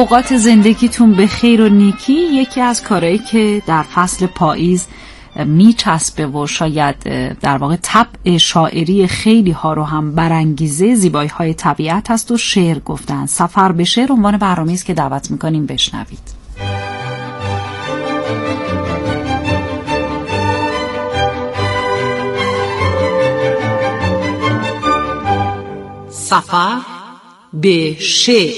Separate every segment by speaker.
Speaker 1: اوقات زندگیتون به خیر و نیکی. یکی از کارهایی که در فصل پاییز میچسبه و شاید در واقع طبع شاعری خیلی ها رو هم برانگیزه زیبایی های طبیعت هست و شعر گفتن. سفر به شعر عنوان برنامه‌ای است که دعوت میکنیم بشنوید. سفر به شعر.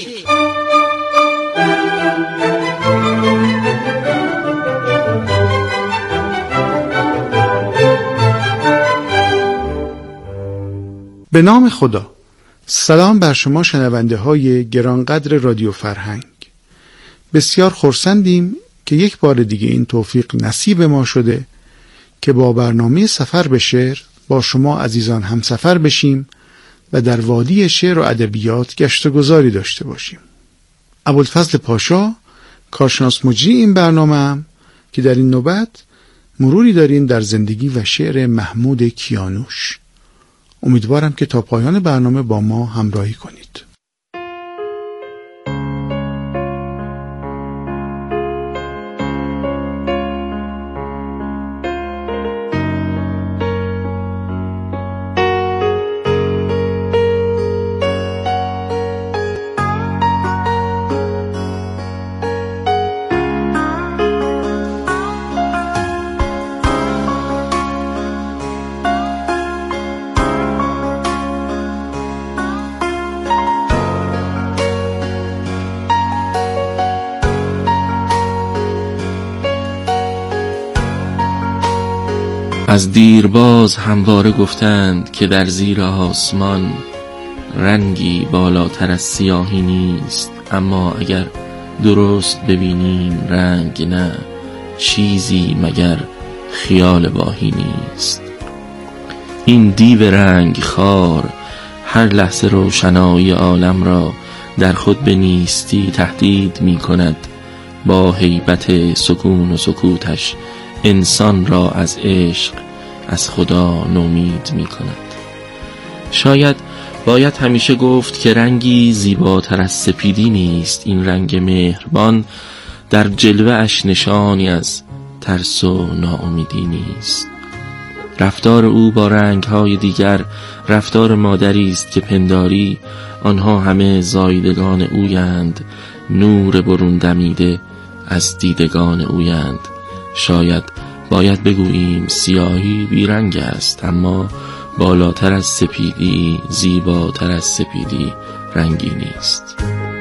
Speaker 2: به نام خدا. سلام بر شما شنونده های گرانقدر رادیو فرهنگ. بسیار خرسندیم که یک بار دیگه این توفیق نصیب ما شده که با برنامه سفر به شعر با شما عزیزان همسفر بشیم و در وادی شعر و ادبیات گشت و گذاری داشته باشیم. ابوالفضل پاشا، کارشناس مجری این برنامه هم که در این نوبت مروری داریم در زندگی و شعر محمود کیانوش. امیدوارم که تا پایان برنامه با ما همراهی کنید.
Speaker 3: از دیرباز همواره گفتند که در زیر آسمان رنگی بالاتر از سیاهی نیست، اما اگر درست ببینیم رنگ نه، چیزی مگر خیال واهی نیست. این دیو رنگ خار هر لحظه روشنایی عالم را در خود به نیستی تهدید می کند. با هیبت سکون و سکوتش انسان را از عشق از خدا نومید می کند. شاید باید همیشه گفت که رنگی زیباتر از سپیدی نیست. این رنگ مهربان در جلوه اش نشانی از ترس و ناامیدی نیست. رفتار او با رنگ‌های دیگر رفتار مادری است که پنداری آنها همه زایدگان اویند، نور برون دمیده از دیدگان اویند. شاید باید بگوییم سیاهی بیرنگ است، اما بالاتر از سپیدی، زیباتر از سپیدی رنگی نیست.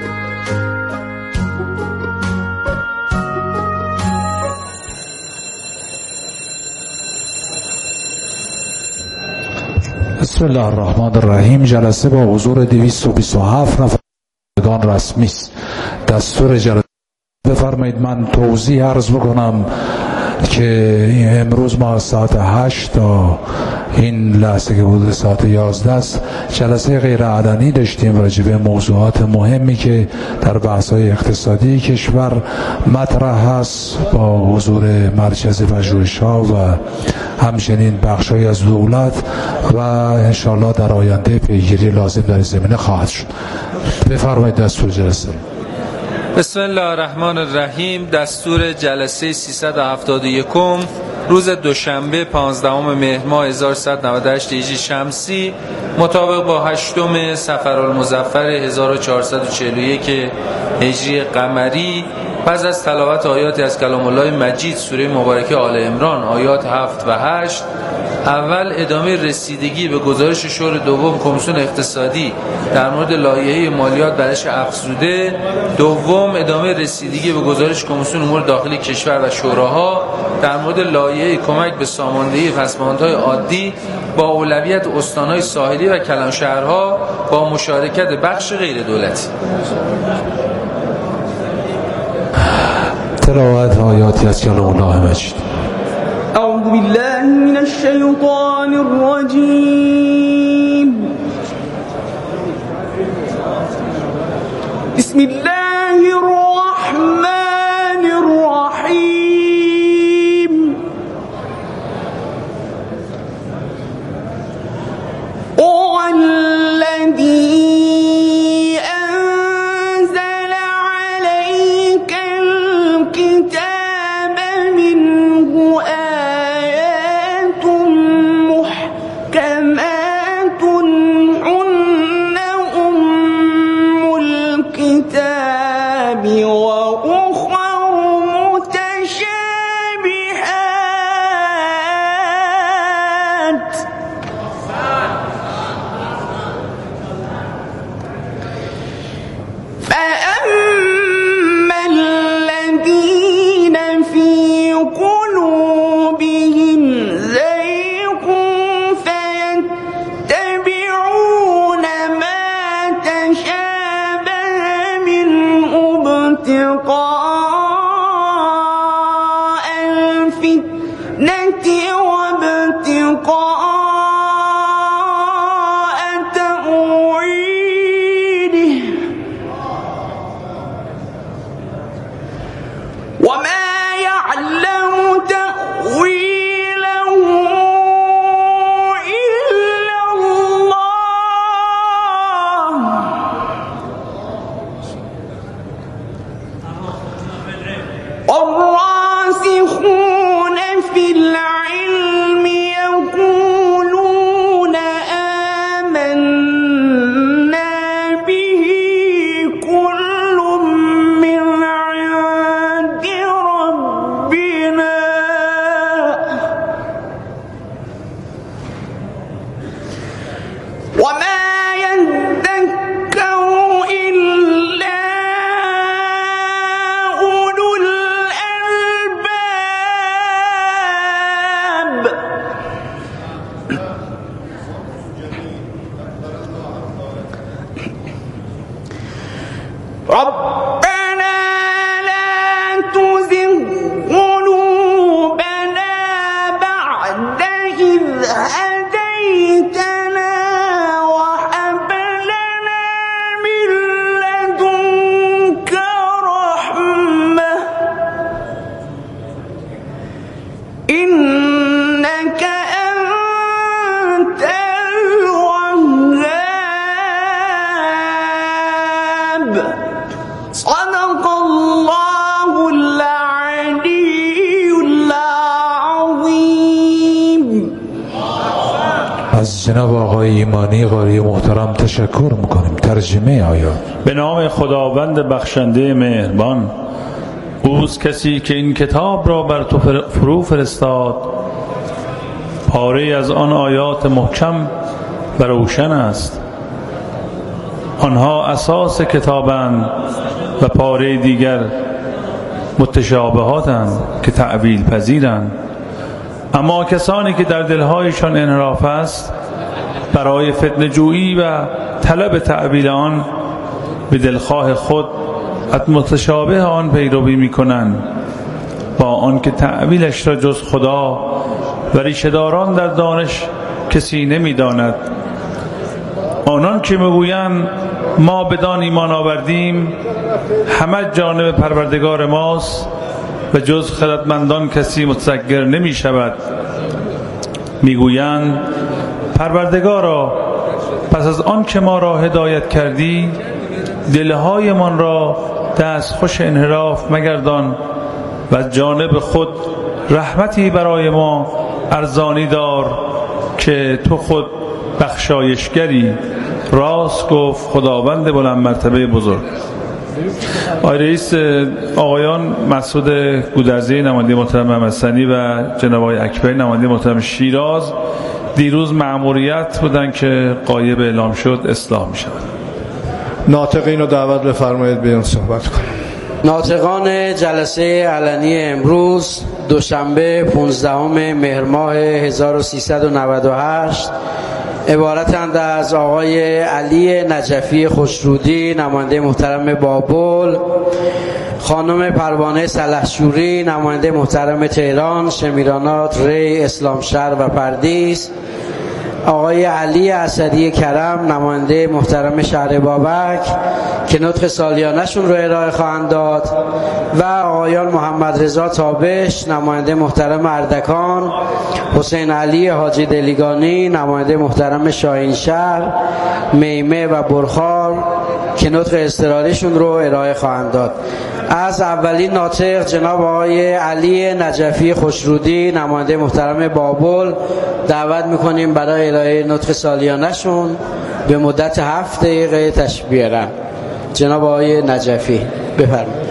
Speaker 4: بسم الله الرحمن الرحیم. جلسه با حضور 227 نفرگان رسمی است. دستور جلسه بفرمایید. من توضیح عرض بکنم که امروز ما ساعت 8 تا این لحظه که حدود ساعت 11 است جلسه غیر علنی داشتیم راجع به موضوعات مهمی که در بحث‌های اقتصادی کشور مطرح هست با حضور مرکز پژوهش‌ها و همچنین بخش‌هایی از دولت و انشالله در آینده پیگیری لازم در زمینه خواهد شد. بفرمایید دستور جلسه.
Speaker 5: بسم الله الرحمن الرحیم. دستور جلسه 371 روز دوشنبه 15 مهر ماه 1198 هجری شمسی مطابق با 8 صفرالمظفر 1441 هجری قمری پس از تلاوت آیاتی از کلام الله مجید سوره مبارکه آل عمران آیات 7 و 8 اول ادامه رسیدگی به گزارش شور دوم کمیسیون اقتصادی در مورد لایحه مالیات برش افزوده، دوم ادامه رسیدگی به گزارش کمیسیون امور داخلی کشور و شوراها در مورد لایحه کمک به ساماندهی پسماندهای عادی با اولویت استانهای ساحلی و کلانشهرها با مشارکت بخش غیر دولتی.
Speaker 4: تلاوت آیاتی از کلام الله مجید.
Speaker 6: اعوذ بالله من الشیطان الرجیم. بسم الله الرحمن الرحیم. الذی انزل
Speaker 4: از جناب آقای ایمانی قاری محترم تشکر میکنیم. ترجمه آیات.
Speaker 7: به نام خداوند بخشنده مهربان. اوست کسی که این کتاب را بر تو فرو فرستاد، پاره از آن آیات محکم و روشن است. آنها اساس کتابند و پاره دیگر متشابهاتند که تأویل پذیرند. اما کسانی که در دلهایشان انحراف است، برای فتنه جویی و طلب تأویل آن به دلخواه خود از متشابه آن پیروی می‌کنند، با آنکه تأویلش را جز خدا و ریشه‌داران در دانش کسی نمی‌داند. آنان که میگویند ما بدان ایمان آوردیم، همه جانب پروردگار ماست و جز خردمندان کسی متذکر نمی شود. میگویند پروردگارا، پس از آن که ما را هدایت کردی، دلهایمان را دستخوش انحراف مگردان و جانب خود رحمتی برای ما ارزانی دار که تو خود بخشایشگری. راست گفت خداوند بلند مرتبه بزرگ. آقای رئیس، آقایان مسعود گودرزی نماینده محترم محمدثانی و جناب آقای اکبری نماینده محترم شیراز دیروز مأموریت بودن که غایب اعلام شد اصلاح می شود.
Speaker 8: ناطقین رو دعوت بفرمایید بیان صحبت کنیم.
Speaker 9: ناطقان جلسه علنی امروز دوشنبه 15 مهر ماه 1398 عبارتند از آقای علی نجفی خوشرودی نماینده محترم بابل، خانم پروانه سلحشوری نماینده محترم تهران، شمیرانات، ری، اسلامشهر و پردیس، آقای علی اسدی کرم نماینده محترم شهر بابک که نطق سالیانشون رو ارائه خواهند داد، و آقایان محمد رضا تابش نماینده محترم اردکان، حسین علی حاجی دلیگانی نماینده محترم شاهینشهر، میمه و برخار که نطق اضطراریشون رو ارائه خواهند داد. از اولین ناطق جناب آقای علی نجفی خوشرودی نماینده محترم بابل دعوت میکنیم برای ارائه نطق سالیانشون به مدت 7 دقیقه تشریف بیارن. جناب آقای نجفی بفرمایید.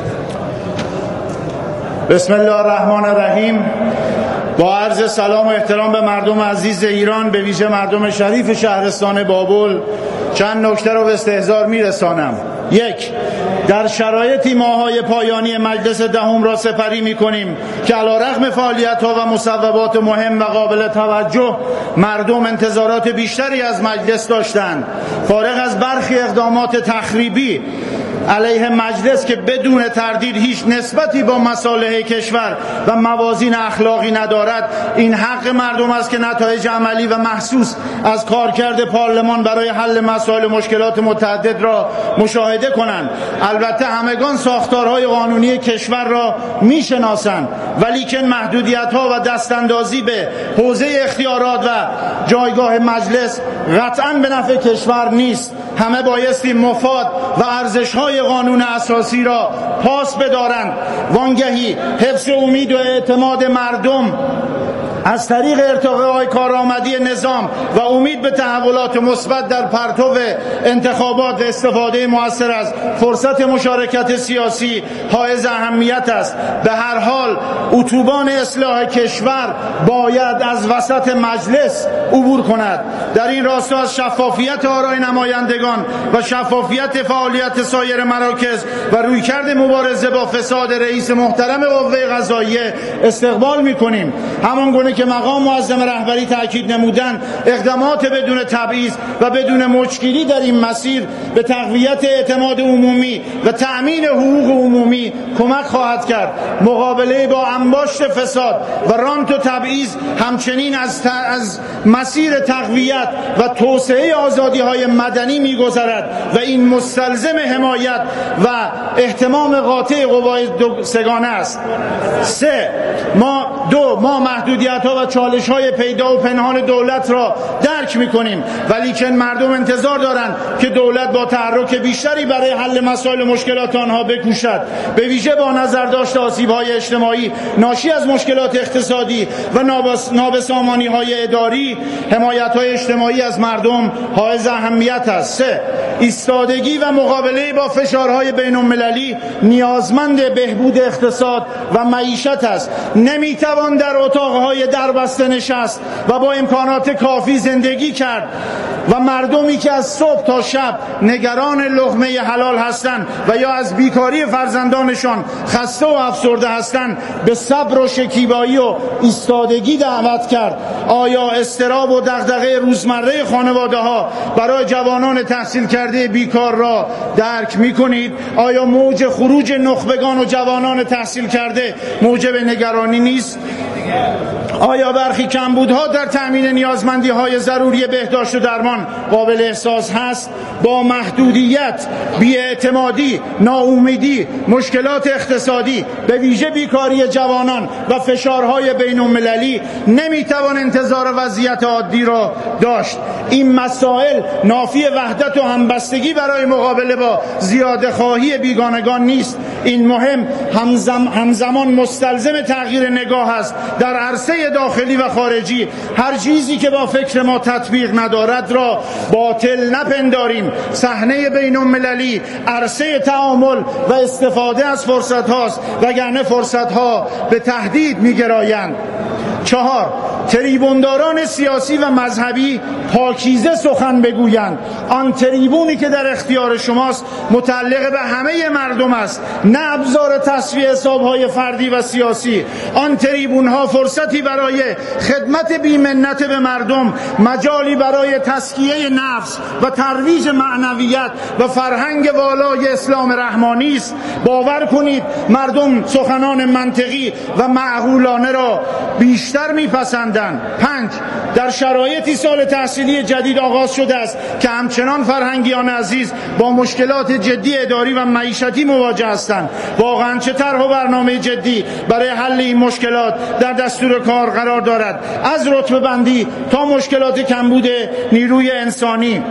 Speaker 10: بسم الله الرحمن الرحیم. با عرض سلام و احترام به مردم عزیز ایران، به ویژه مردم شریف شهرستان بابل، چند نکته رو به استحضار میرسانم. 1. در شرایطی ماهای پایانی مجلس دهم را سپری می‌کنیم که علیرغم فعالیت‌ها و مصوبات مهم و قابل توجه، مردم انتظارات بیشتری از مجلس داشتند. فارغ از برخی اقدامات تخریبی علیه مجلس که بدون تردید هیچ نسبتی با مصالح کشور و موازین اخلاقی ندارد، این حق مردم است که نتایج عملی و محسوس از کارکرد پارلمان برای حل مسائل مشکلات متعدد را مشاهده کنند. البته همگان ساختارهای قانونی کشور را میشناسند، ولیکن محدودیت‌ها و دستاندازی به حوزه اختیارات و جایگاه مجلس قطعاً به نفع کشور نیست. همه بایستی مفاد و ارزش‌های قانون اساسی را پاس بدارند. وانگهی حفظ امید و اعتماد مردم از طریق ارتقاء کارآمدی نظام و امید به تحولات مثبت در پرتو انتخابات و استفاده مؤثر از فرصت مشارکت سیاسی حائز اهمیت است. به هر حال اتوبان اصلاح کشور باید از وسط مجلس عبور کند. در این راستا از شفافیت آرای نمایندگان و شفافیت فعالیت سایر مراکز و رویکرد مبارزه با فساد رئیس محترم قوه قضاییه استقبال می‌کنیم. همانگونه که مقام معظم رهبری تاکید نمودند، اقدامات بدون تبعیض و بدون مچگیری در این مسیر به تقویت اعتماد عمومی و تأمین حقوق عمومی کمک خواهد کرد. مقابله با انباشت فساد و رانت و تبعیض همچنین از مسیر تقویت و توسعه آزادی‌های مدنی می‌گذرد و این مستلزم حمایت و اهتمام قاطع قوای سگانه است. ما محدودیت‌ها و چالش‌های پیدا و پنهان دولت را درک می‌کنیم، ولیکن مردم انتظار دارند که دولت با تحرک بیشتری برای حل مسائل مشکلات آنها بکوشد، به ویژه با نظرداشت آسیب‌های اجتماعی ناشی از مشکلات اقتصادی و نابسامانی‌های اداری. حمایت‌های اجتماعی از مردم حائز اهمیت است. ایستادگی و مقابله با فشارهای بین‌المللی نیازمند بهبود اقتصاد و معیشت است. نمی‌توان در اتاق‌های دربسته نشست و با امکانات کافی زندگی کرد و مردمی که از صبح تا شب نگران لقمه حلال هستند و یا از بیکاری فرزندانشان خسته و افسرده هستند به صبر و شکیبایی و ایستادگی دعوت کرد. آیا اضطراب و دغدغه روزمره خانواده‌ها برای جوانان تحصیل کرده بیکار را درک می‌کنید؟ آیا موج خروج نخبگان و جوانان تحصیل کرده موجب نگرانی نیست؟ آیا برخی کمبودها در تأمین نیازمندی‌های ضروری بهداشت و درمان قابل احساس هست؟ با محدودیت، بی‌اعتمادی، ناامیدی، مشکلات اقتصادی، به ویژه بیکاری جوانان و فشارهای بین‌المللی نمی‌توان انتظار وضعیت عادی را داشت. این مسائل نافی وحدت و همبستگی برای مقابله با زیاده‌خواهی بیگانگان نیست. این مهم همزمان مستلزم تغییر نگاه است در عرصه داخلی و خارجی. هر چیزی که با فکر ما تطبیق ندارد را باطل نپنداریم. صحنه بین‌المللی عرصه تعامل و استفاده از فرصت هاست، وگرنه فرصت ها به تهدید می‌گرایند. 4. تریبونداران سیاسی و مذهبی پاکیزه سخن بگویند. آن تریبونی که در اختیار شماست متعلق به همه مردم است، نه ابزار تصفیه حساب‌های فردی و سیاسی. آن تریبون‌ها فرصتی برای خدمت بی‌منت به مردم، مجالی برای تزکیه نفس و ترویج معنویت و فرهنگ والای اسلام رحمانی است. باور کنید مردم سخنان منطقی و معقولانه را بیشتر می‌پسندند. 5. در شرایطی سال تحصیلی جدید آغاز شده است که همچنان فرهنگیان عزیز با مشکلات جدی اداری و معیشتی مواجه هستند. واقعا چه طرح و برنامه جدی برای حل این مشکلات در دستور کار قرار دارد؟ از رتبه بندی تا مشکلات کمبود نیروی انسانی.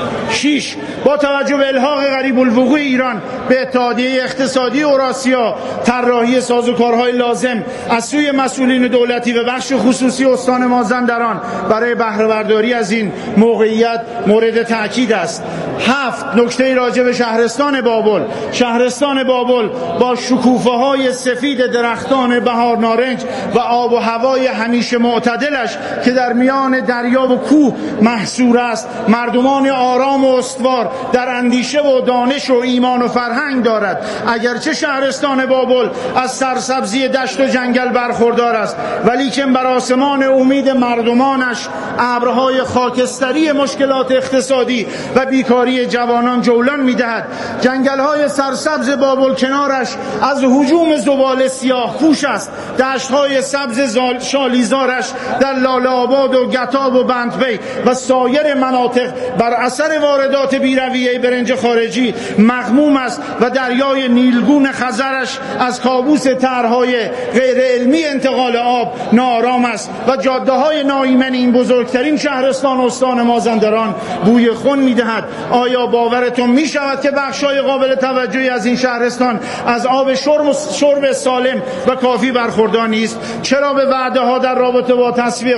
Speaker 10: 6. با توجه به الحاق قریب الوقوع ایران به اتحادیه اقتصادی اوراسیا، طراحی سازوکارهای لازم از سوی مسئولین دولتی و بخش خصوصی استان مازندران برای بهره برداری از این موقعیت مورد تأکید است. 7. نکته راجع به شهرستان بابل. شهرستان بابل با شکوفه‌های سفید درختان بهار نارنج و آب و هوای همیشه معتدلش که در میان دریا و کوه محصور است، مردمان آرام تمام و استوار در اندیشه و دانش و ایمان و فرهنگ دارد. اگرچه شهرستان بابل از سرسبزی دشت و جنگل برخوردار است، ولیکن بر آسمان امید مردمانش ابرهای خاکستری مشکلات اقتصادی و بیکاری جوانان جولان می‌دهد. جنگل‌های سرسبز بابل کنارش از هجوم زباله سیاه پوش است. دشت‌های سبز شالیزارش در لاله آباد و گتاب و بندپی و سایر مناطق بر اثر واردات بی‌رویه برنج خارجی مغموم است و دریای نیلگون خزرش از کابوس طرح‌های غیر علمی انتقال آب ناآرام است و جاده‌های ناایمن این بزرگترین شهرستان استان مازندران بوی خون می‌دهد. آیا باورتون می‌شود که بخش‌های قابل توجهی از این شهرستان از آب شرب سالم و کافی برخوردار نیست؟ چرا به وعده‌ها در رابطه با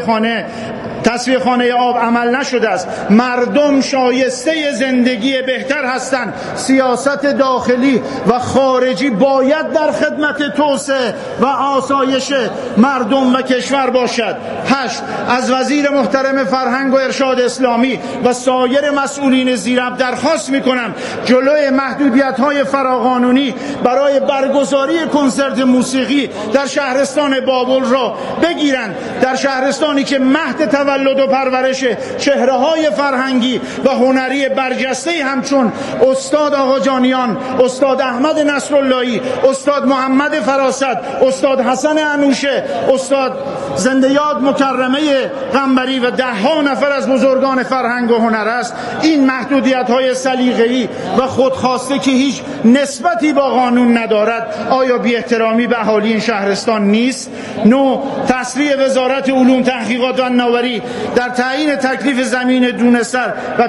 Speaker 10: تصفیه خانه آب عمل نشده است؟ مردم شایسته زندگی بهتر هستند. سیاست داخلی و خارجی باید در خدمت توسعه و آسایش مردم و کشور باشد. 8. از وزیر محترم فرهنگ و ارشاد اسلامی و سایر مسئولین زیرم درخواست می‌کنم جلوی محدودیت‌های فراقانونی برای برگزاری کنسرت موسیقی در شهرستان بابل را بگیرند. در شهرستانی که مهد تولد و پرورش چهره‌های فرهنگی و هنری برجسته همچون استاد آقاجانیان، استاد احمد نصراللهی، استاد محمد فراست، استاد حسن انوشه، استاد زنده‌یاد مکرمه قنبری و ده‌ها نفر از بزرگان فرهنگ و هنر است. این محدودیت‌های سلیقه‌ای و خودخواسته که هیچ نسبتی با قانون ندارد آیا بی احترامی به اهالی این شهرستان نیست؟ 9. تسریع وزارت علوم تحقیقات و نوآوری در تعیین تکلیف زمین دونسر و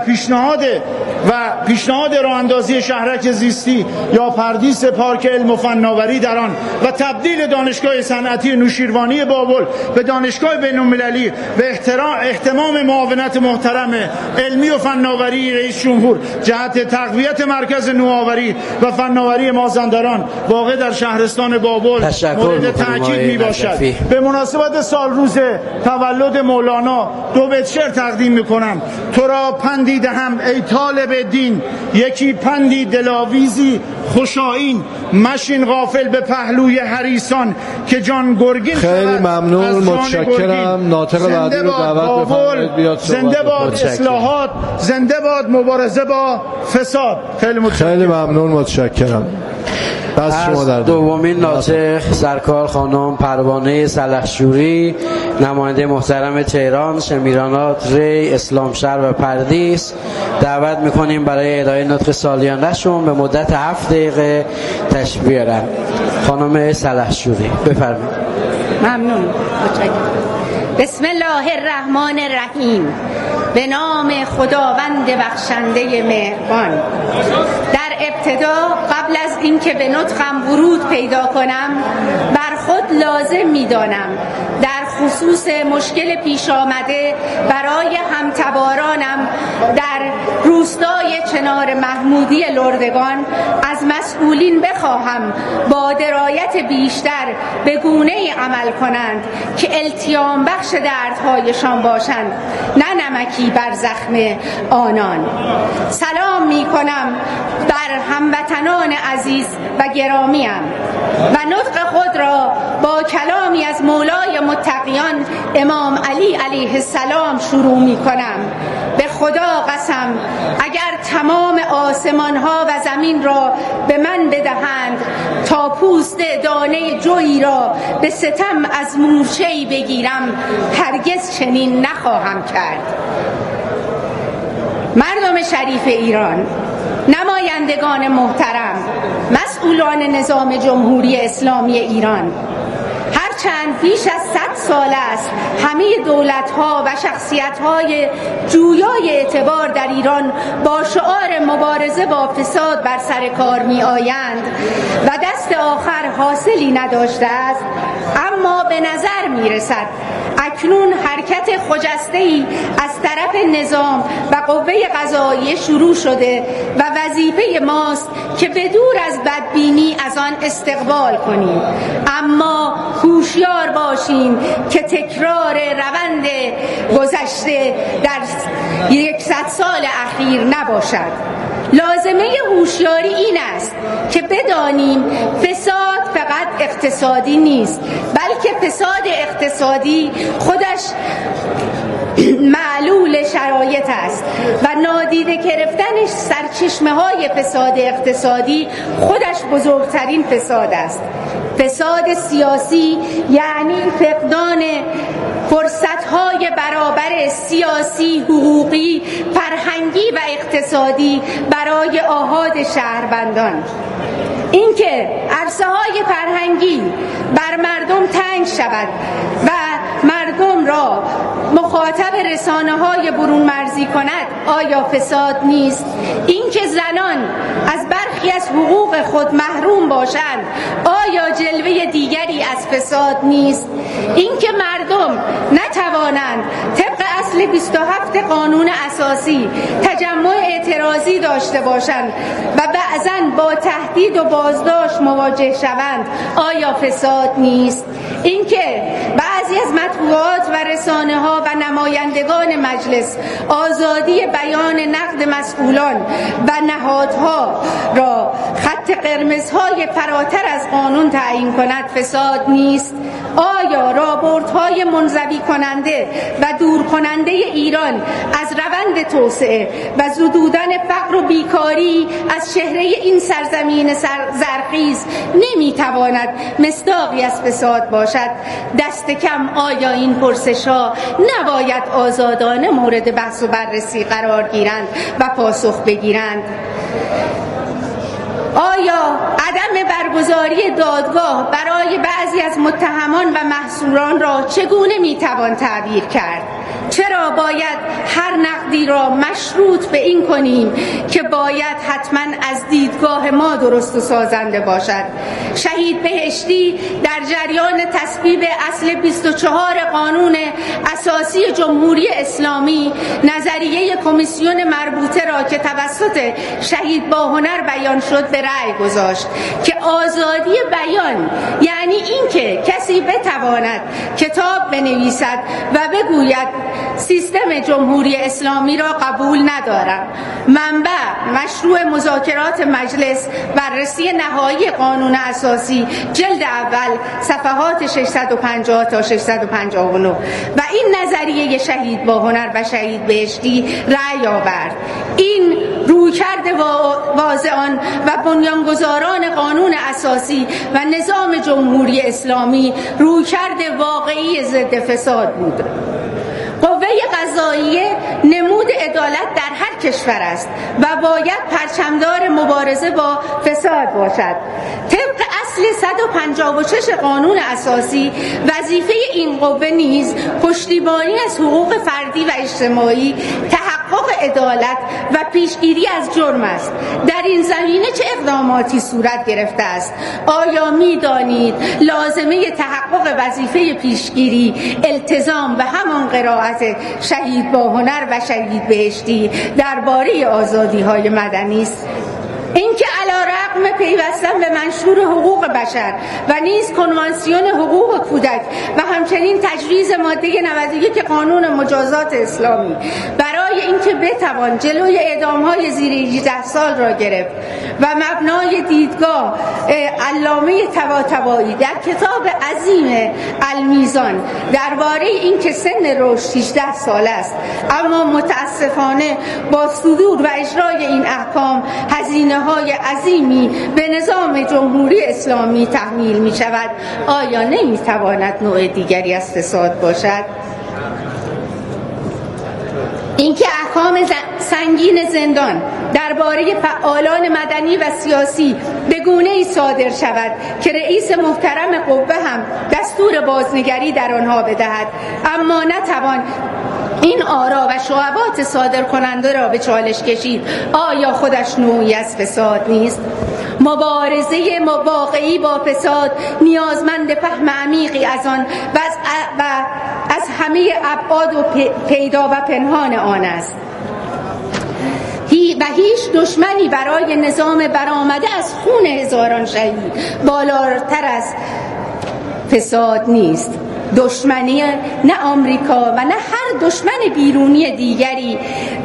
Speaker 10: پیشنهاد راه اندازی شهرک زیستی یا پردیس پارک علم و فناوری در آن و تبدیل دانشگاه صنعتی نوشیروانی بابل به دانشگاه بین‌المللی به اهتمام معاونت محترم علمی و فناوری رئیس جمهور جهت تقویت مرکز نوآوری و فناوری مازندران واقع در شهرستان بابل مورد تاکید میباشد. به مناسبت سال روز تولد مولانا 2 بیت شعر تقدیم میکنم. تو را پندی دهم ای طالب دین، یکی پندی دلاویزی خوشایین، مشین غافل به پهلوی حریصان که جان گرگین.
Speaker 8: خیلی ممنون، متشکرم. ناطق بعدی رو دعوت بفرمایید بیاد.
Speaker 10: زنده باد اصلاحات، زنده باد مبارزه با فساد. خیلی
Speaker 8: ممنون، متشکرم.
Speaker 9: از دومین ناطق سرکار خانم پروانه سلحشوری، نماینده محترم تهران، شمیرانات، ری، اسلامشهر و پردیس دعوت میکنیم برای ارائه نطق سالیانه‌شون. به مدت 7 دقیقه تشریف بیارن. خانم سلحشوری بفرمایید.
Speaker 11: ممنون، متشکرم. بسم الله الرحمن الرحیم. به نام خداوند بخشنده مهربان. در ابتدا قبل از اینکه به نطقم ورود پیدا کنم بر خود لازم می‌دانم در خصوص مشکل پیش آمده برای همتبارانم در روستای چنار محمودی لردگان از مسئولین بخواهم با درایت بیشتر به گونه‌ای عمل کنند که التیام بخش دردهایشان باشند، نه نمکی بر زخم آنان. سلام می کنم بر هموطنان عزیز و گرامیم و نطق خود را با کلامی از مولای متقیان امام علی علیه السلام شروع می کنم. به خدا قسم اگر تمام آسمان ها و زمین را به من بدهند تا پوست دانه جویی را به ستم از مورچه‌ای بگیرم، هرگز چنین نخواهم کرد. مردم شریف ایران، نمایندگان محترم، مسئولان نظام جمهوری اسلامی ایران، هرچند بیش از 100 سال است همه دولت‌ها و شخصیت‌های جویای اعتبار در ایران با شعار مبارزه با فساد بر سر کار می‌آیند و دست آخر حاصلی نداشته است، اما به نظر میرسد اکنون حرکت خجسته‌ای از طرف نظام و قوه قضاییه شروع شده و وظیفه ماست که به دور از بدبینی از آن استقبال کنیم، اما هوشیار باشیم که تکرار روند گذشته در 100 سال اخیر نباشد. لازمه هوشیاری این است که بدانیم فساد فقط اقتصادی نیست، بلکه فساد اقتصادی خودش معلول شرایط است و نادیده گرفتن سرچشمه‌های فساد اقتصادی خودش بزرگترین فساد است. فساد سیاسی یعنی فقدان فرصت‌های برابر سیاسی، حقوقی، فرهنگی و اقتصادی برای آحاد شهروندان. اینکه عرصه‌های فرهنگی بر مردم تنگ شود و مردم را مخاطب رسانه‌های برون مرزی کند آیا فساد نیست؟ اینکه زنان از برخی از حقوق خود محروم باشند آیا جلوه دیگری از فساد نیست؟ اینکه مردم نتوانند طبق اصل 27 قانون اساسی تجمع اعتراضی داشته باشند و بعضاً با تهدید و بازداشت مواجه شوند آیا فساد نیست؟ اینکه بعضی از مطبوعات و رسانه‌ها و نمایندگان مجلس آزادی بیان نقد مسئولان و نهادها را خط قرمزهای فراتر از قانون تعیین کند فساد نیست؟ آیا راپورت‌های منزوی کننده و دور کننده ایران از روند توسعه و زدودن فقر و بیکاری از چهره این سرزمین زرخیز نمیتواند مصداقی از فساد باشد؟ دست کم آیا این پرسش‌ها نباید آزادانه مورد بحث و بررسی قرار گیرند و پاسخ بگیرند؟ آیا عدم برگزاری دادگاه برای بعضی از متهمان و محصوران را چگونه میتوان تعبیر کرد؟ چرا باید هر نقدی را مشروط به این کنیم که باید حتما از دیدگاه ما درست و سازنده باشد؟ شهید بهشتی در جریان تصویب اصل 24 قانون اساسی جمهوری اسلامی نظریه کمیسیون مربوطه را که توسط شهید باهنر بیان شد به رأی گذاشت که آزادی بیان یعنی اینکه کسی بتواند کتاب بنویسد و بگوید سیستم جمهوری اسلامی را قبول ندارم. منبع مشروع مذاکرات مجلس بررسی نهایی قانون اساسی جلد اول صفحات 650 تا 659 و این نظریه شهید باهنر و شهید بهشتی رأی آورد. این رویکرد واضحان و بنیانگذاران قانون اساسی و نظام جمهوری اسلامی رویکرد واقعی ضد فساد بود. قوه قضاییه نمود عدالت در هر کشور است و باید پرچمدار مبارزه با فساد باشد. طبق اصل 156 قانون اساسی وظیفه این قوه نیز پشتیبانی از حقوق فردی و اجتماعی، تحقق عدالت و پیشگیری از جرم است. در این زمینه چه اقداماتی صورت گرفته است؟ آیا می‌دانید لازمه تحقق وظیفه پیشگیری التزام و همان قرائت شهید باهنر و شهید بهشتی درباره آزادی‌های مدنی است؟ اینکه علی‌رغم پیوستن به منشور حقوق بشر و نیز کنوانسیون حقوق کودک و همچنین تجویز ماده 91 قانون مجازات اسلامی برای اینکه بتوان جلوی اعدام‌های زیر 18 سال را گرفت و مبنای دیدگاه علامه طباطبایی در کتاب عظیم المیزان درباره اینکه سن رشد 18 سال است، اما متاسفانه با صدور و اجرای این احکام هزینه‌های عظیمی به نظام جمهوری اسلامی تحمیل می شود، آیا نمی تواند نوع دیگری از فساد باشد؟ اینکه احکام سنگین زندان درباره فعالان مدنی و سیاسی به گونه‌ای صادر شود که رئیس محترم قوه هم دستور بازنگری در آنها بدهد، اما نتوان این آرا و شعبات صادر کننده را به چالش کشید، آیا خودش نوعی از فساد نیست؟ مبارزه واقعی با فساد نیازمند فهم عمیقی از آن و از همه ابعاد و پیدا و پنهان آن است و هیچ دشمنی برای نظام برآمده از خون هزاران شهید بالاتر از فساد نیست. دشمنی نه آمریکا و نه هر دشمن بیرونی دیگری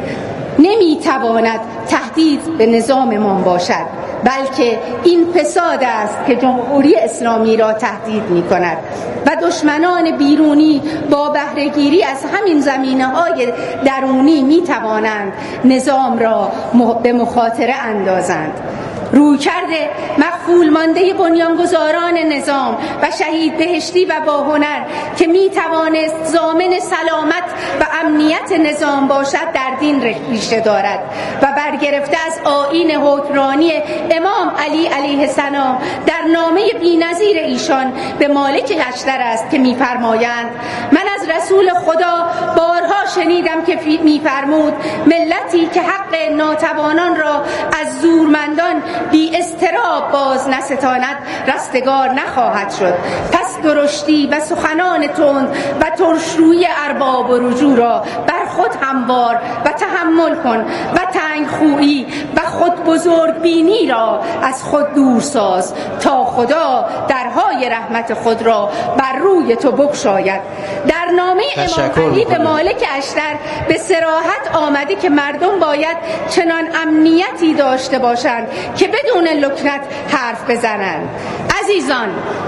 Speaker 11: نمیتواند تهدید به نظاممان باشد، بلکه این فساد است که جمهوری اسلامی را تهدید می کند و دشمنان بیرونی با بهره‌گیری از همین زمینه‌های درونی می توانند نظام را به مخاطره اندازند. رویکرد مغفول مانده بنیانگذاران نظام و شهید بهشتی و با هنر که می توانست ضامن سلامت و امنیت نظام باشد در دین ریشه دارد و برگرفته از آیین حکمرانی امام علی علیه السلام در نامه بی‌نظیر ایشان به مالک اشتر است که می‌فرمایند: من از رسول خدا بارها شنیدم که می‌فرمود ملتی که حق ناتوانان را از زورمندان بی استراب باز نستاند رستگار نخواهد شد. پس درشتی و سخنان تند و ترشرویی ارباب و رجوع را بر خود هموار و تحمل کن و تنگخویی و خود بزرگ بینی را از خود دور ساز تا خدا درهای رحمت خود را بر روی تو بگشاید. در نامه امام علی به مالک اشتر به صراحت آمده که مردم باید چنان امنیتی داشته باشند که بدون لکنت حرف بزنند. عزیزان،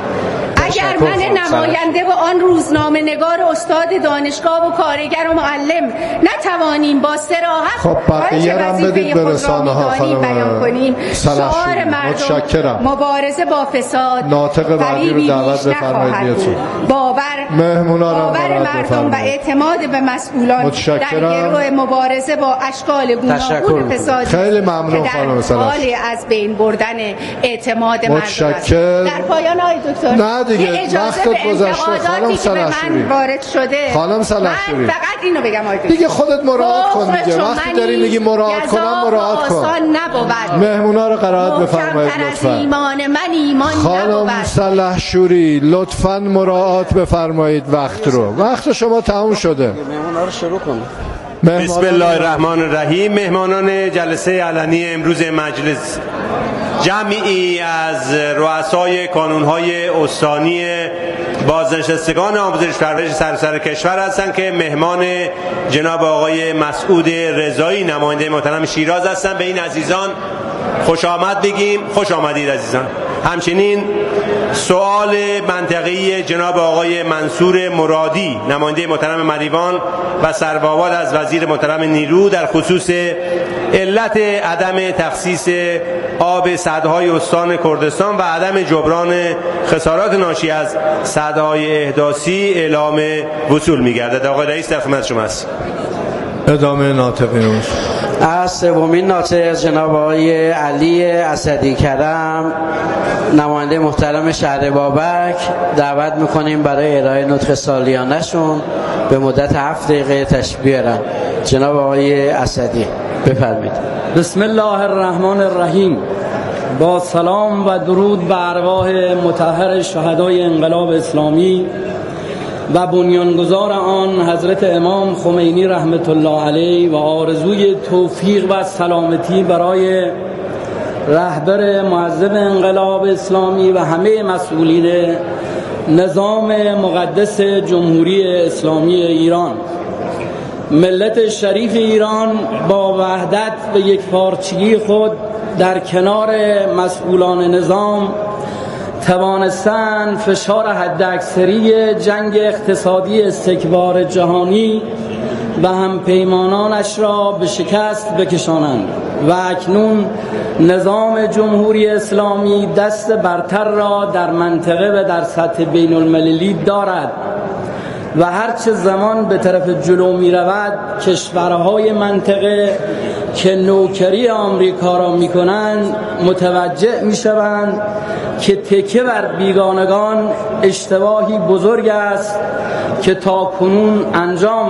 Speaker 11: اگر من نماینده و آن روزنامه نگار استاد دانشگاه و کارگر و معلم نتوانیم با صراحت وظیفه خود را بیان کنیم، شعار مردم مبارزه با فساد فریبی بیش نخواهد بود. باور مردم و اعتماد به مسئولان در گروه مبارزه با اشکال گوناگون فسادی
Speaker 8: خیلی ممنون خانم
Speaker 11: حالی از بین بردن اعتماد مردم است. در پایان آقای دکتر
Speaker 8: وقتت گذشته خانم سلحشوری.
Speaker 11: وارد شده
Speaker 8: خانم سلحشوری،
Speaker 11: من فقط اینو بگم آقای دکتر،
Speaker 8: دیگه خودت مراعات کن دیگه. وقتی داری میگی مراعات کنم مراعات کن. مهمونا رو قرائت بفرمایید لطفاً.
Speaker 11: ایمان من ایمان
Speaker 8: خانم سلحشوری لطفاً مراعات بفرمایید وقت رو. وقت شما تموم شده.
Speaker 9: مهمونا رو شروع کن.
Speaker 12: بسم الله الرحمن الرحیم. مهمانان جلسه علنی امروز مجلس، جمعی از رؤسای کانونهای استانی بازنشستگان آموزش پرورش سراسر کشور هستند که مهمان جناب آقای مسعود رضایی نماینده محترم شیراز هستند. به این عزیزان خوش آمد بگیم. خوش آمدید عزیزان. همچنین سوال منطقی جناب آقای منصور مرادی نماینده محترم مریوان و سرباوال از وزیر محترم نیرو در خصوص علت عدم تخصیص آب سدهای استان کردستان و عدم جبران خسارات ناشی از سدهای احداثی اعلام وصول می‌گردد. آقای رئیس در خدمت شما است.
Speaker 8: ادامه ناطقین.
Speaker 9: از سومین ناطق جناب آقای علی اسدی کرم نماینده محترم شهر بابک دعوت میکنیم برای ارائه نطق سالیانه‌شون به مدت 7 دقیقه تشریف بیارن. جناب آقای اسدی بفرمایید.
Speaker 13: بسم الله الرحمن الرحیم. با سلام و درود به ارواح مطهر شهدای انقلاب اسلامی و بنیانگذار آن حضرت امام خمینی رحمت الله علیه و آرزوی توفیق و سلامتی برای رهبر معظم انقلاب اسلامی و همه مسئولین نظام مقدس جمهوری اسلامی ایران. ملت شریف ایران با وحدت و یکپارچگی خود در کنار مسئولان نظام توانستند فشار حداکثری جنگ اقتصادی استکبار جهانی و همپیمانانش را به شکست بکشانند و اکنون نظام جمهوری اسلامی دست برتر را در منطقه و در سطح بین المللی دارد و هرچه زمان به طرف جلو می رود کشورهای منطقه که نوکری آمریکا را می کنند متوجه می شوند که تکیه بر بیگانگان اشتباهی بزرگ است که تا کنون انجام